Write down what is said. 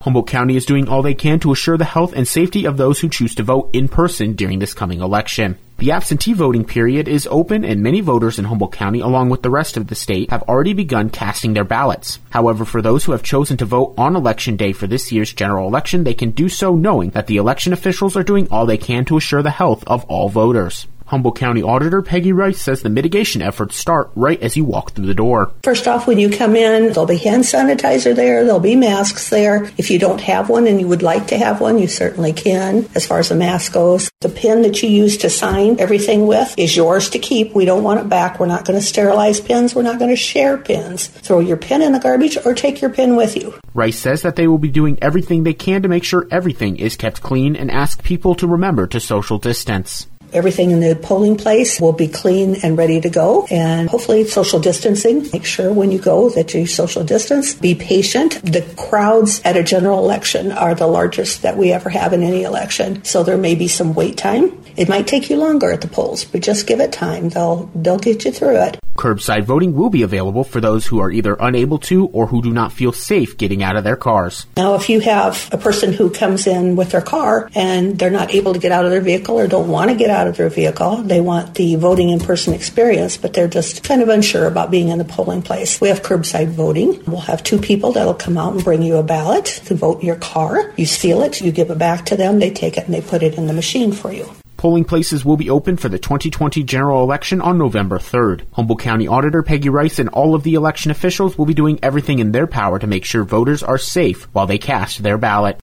Humboldt County is doing all they can to assure the health and safety of those who choose to vote in person during this coming election. The absentee voting period is open, and many voters in Humboldt County, along with the rest of the state, have already begun casting their ballots. However, for those who have chosen to vote on Election Day for this year's general election, they can do so knowing that the election officials are doing all they can to assure the health of all voters. Humboldt County Auditor Peggy Rice says the mitigation efforts start right as you walk through the door. First off, when you come in, there'll be hand sanitizer there, there'll be masks there. If you don't have one and you would like to have one, you certainly can. As far as the mask goes, the pen that you use to sign everything with is yours to keep. We don't want it back. We're not going to sterilize pens. We're not going to share pens. Throw your pen in the garbage or take your pen with you. Rice says that they will be doing everything they can to make sure everything is kept clean and ask people to remember to social distance. Everything in the polling place will be clean and ready to go, and hopefully social distancing. Make sure when you go that you social distance. Be patient. The crowds at a general election are the largest that we ever have in any election, so there may be some wait time. It might take you longer at the polls, but just give it time. They'll get you through it. Curbside voting will be available for those who are either unable to or who do not feel safe getting out of their cars. Now, if you have a person who comes in with their car and they're not able to get out of their vehicle or don't want to get out of their vehicle, they want the voting in-person experience, but they're just kind of unsure about being in the polling place. We have curbside voting. We'll have 2 people that'll come out and bring you a ballot to vote in your car. You seal it, you give it back to them, they take it and they put it in the machine for you. Polling places will be open for the 2020 general election on November 3rd. Humboldt County Auditor Peggy Rice and all of the election officials will be doing everything in their power to make sure voters are safe while they cast their ballot.